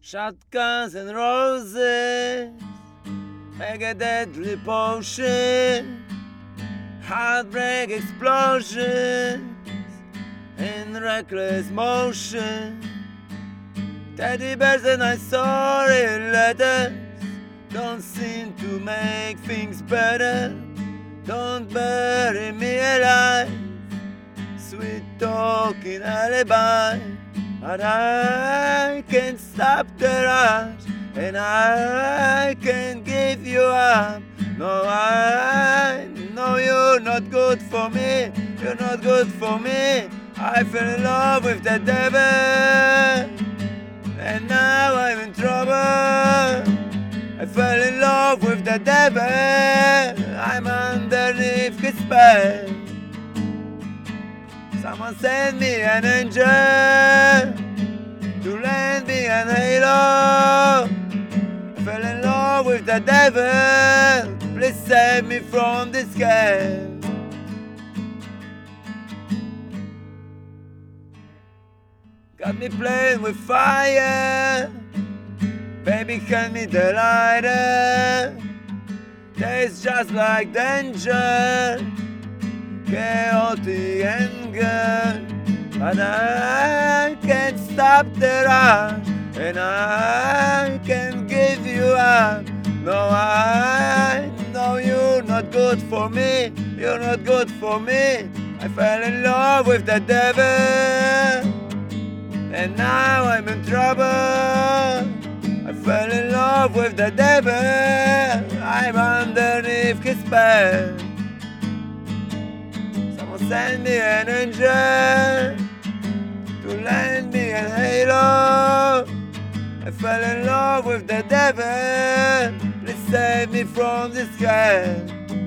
Shotguns and roses make a deadly potion. Heartbreak explosions in reckless motion. Teddy bears and I sorry letters don't seem to make things better. Don't bury me alive, sweet talking alibi. But I can't stop the rush, and I can't give you up. No, I know you're not good for me. You're not good for me. I fell in love with the devil, and now I'm in trouble. I fell in love with the devil. I'm underneath his spell. Someone send me an angel to lend me an halo. I fell in love with the devil. Please save me from this hell. Got me playing with fire. Baby, hand me the lighter. Tastes just like danger, chaotic anger. But I can't stop the rush, and I can't give you up. No, I know you're not good for me. You're not good for me. I fell in love with the devil, and now I'm in trouble. I fell in love with the devil. I'm underneath his spell. Someone send me an angel to lend me an halo. I fell in love with the devil. Please save me from this hell.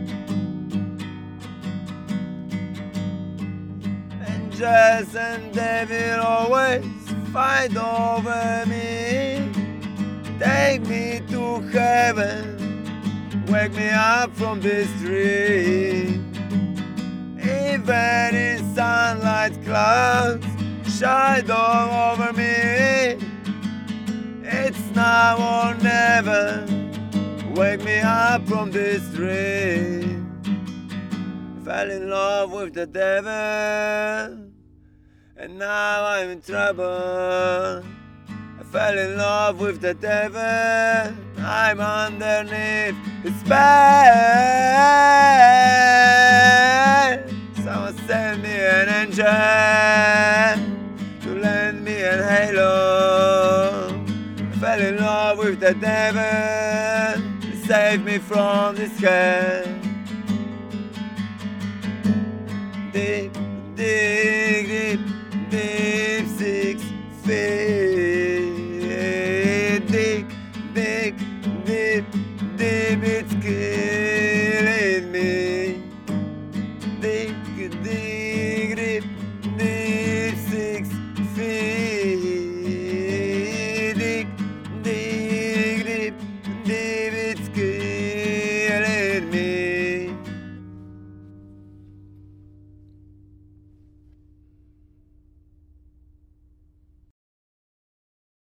Angels and devil always fight over me. Take me to heaven, wake me up from this dream. Even in sunlight clouds shadow over me, it's now or never. Wake me up from this dream. I fell in love with the devil, and now I'm in trouble. I fell in love with the devil. I'm underneath his spell. Someone send me an angel to lend me an halo. I fell in love with the devil. Save me from this hell. Deep, deep.